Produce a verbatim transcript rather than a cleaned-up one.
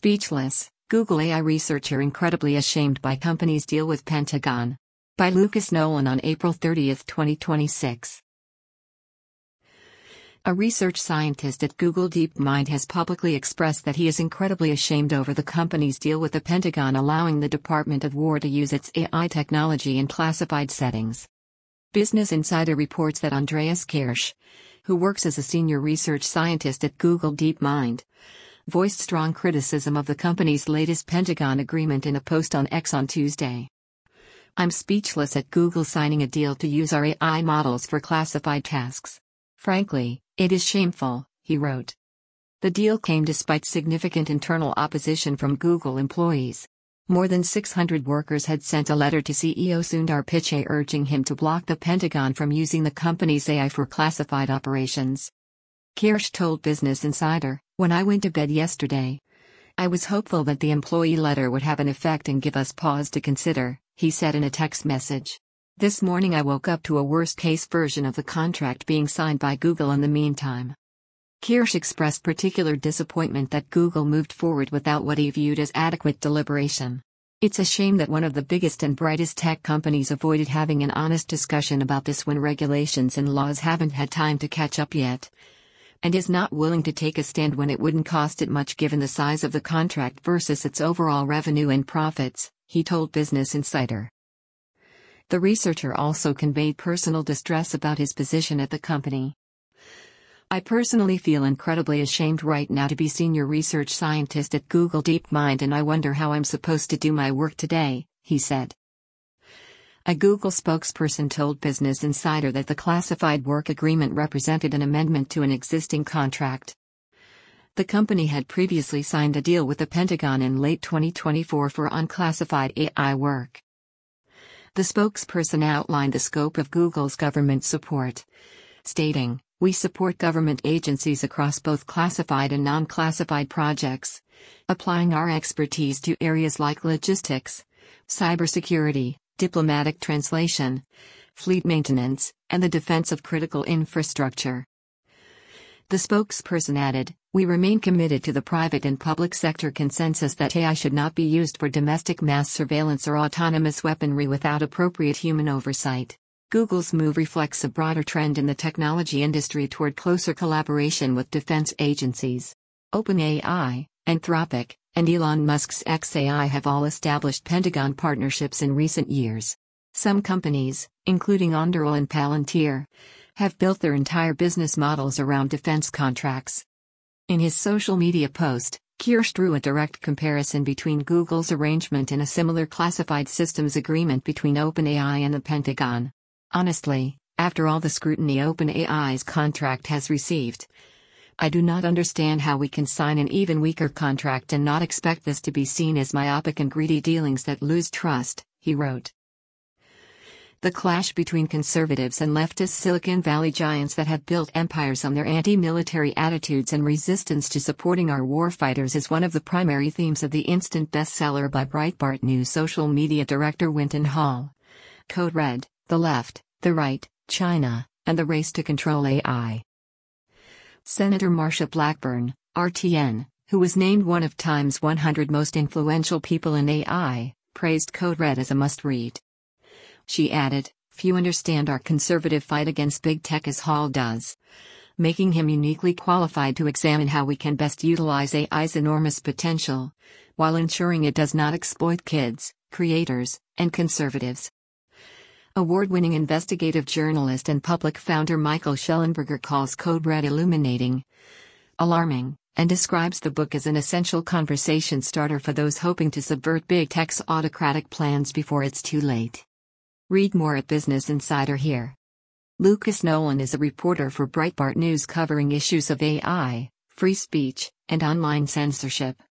Speechless, Google A I researcher incredibly ashamed by company's deal with Pentagon. By Lucas Nolan on April thirtieth, twenty twenty-six. A research scientist at Google DeepMind has publicly expressed that he is incredibly ashamed over the company's deal with the Pentagon allowing the Department of War to use its A I technology in classified settings. Business Insider reports that Andreas Kirsch, who works as a senior research scientist at Google DeepMind, voiced strong criticism of the company's latest Pentagon agreement in a post on X on Tuesday. "I'm speechless at Google signing a deal to use our A I models for classified tasks. Frankly, it is shameful," he wrote. The deal came despite significant internal opposition from Google employees. More than six hundred workers had sent a letter to C E O Sundar Pichai urging him to block the Pentagon from using the company's A I for classified operations. Kirsch told Business Insider, "When I went to bed yesterday, I was hopeful that the employee letter would have an effect and give us pause to consider," he said in a text message. "This morning I woke up to a worst-case version of the contract being signed by Google in the meantime." Kirsch expressed particular disappointment that Google moved forward without what he viewed as adequate deliberation. "It's a shame that one of the biggest and brightest tech companies avoided having an honest discussion about this when regulations and laws haven't had time to catch up yet, and is not willing to take a stand when it wouldn't cost it much given the size of the contract versus its overall revenue and profits," he told Business Insider. The researcher also conveyed personal distress about his position at the company. "I personally feel incredibly ashamed right now to be senior research scientist at Google DeepMind and I wonder how I'm supposed to do my work today," he said. A Google spokesperson told Business Insider that the classified work agreement represented an amendment to an existing contract. The company had previously signed a deal with the Pentagon in late twenty twenty-four for unclassified A I work. The spokesperson outlined the scope of Google's government support, stating, "We support government agencies across both classified and non-classified projects, applying our expertise to areas like logistics, cybersecurity, diplomatic translation, fleet maintenance, and the defense of critical infrastructure." The spokesperson added, "We remain committed to the private and public sector consensus that A I should not be used for domestic mass surveillance or autonomous weaponry without appropriate human oversight." Google's move reflects a broader trend in the technology industry toward closer collaboration with defense agencies. OpenAI, Anthropic, and Elon Musk's X A I have all established Pentagon partnerships in recent years. Some companies, including Anduril and Palantir, have built their entire business models around defense contracts. In his social media post, Kirsch drew a direct comparison between Google's arrangement and a similar classified systems agreement between OpenAI and the Pentagon. "Honestly, after all the scrutiny OpenAI's contract has received, I do not understand how we can sign an even weaker contract and not expect this to be seen as myopic and greedy dealings that lose trust," he wrote. The clash between conservatives and leftist Silicon Valley giants that have built empires on their anti-military attitudes and resistance to supporting our warfighters is one of the primary themes of the instant bestseller by Breitbart News social media director Winton Hall. Code Red, The Left, the Right, China, and the Race to Control A I. Senator Marsha Blackburn, R T N, who was named one of Time's one hundred most influential people in A I, praised Code Red as a must-read. She added, "Few understand our conservative fight against big tech as Hall does, making him uniquely qualified to examine how we can best utilize A I's enormous potential, while ensuring it does not exploit kids, creators, and conservatives." Award-winning investigative journalist and public founder Michael Shellenberger calls Code Red illuminating, alarming, and describes the book as an essential conversation starter for those hoping to subvert big tech's autocratic plans before it's too late. Read more at Business Insider here. Lucas Nolan is a reporter for Breitbart News covering issues of A I, free speech, and online censorship.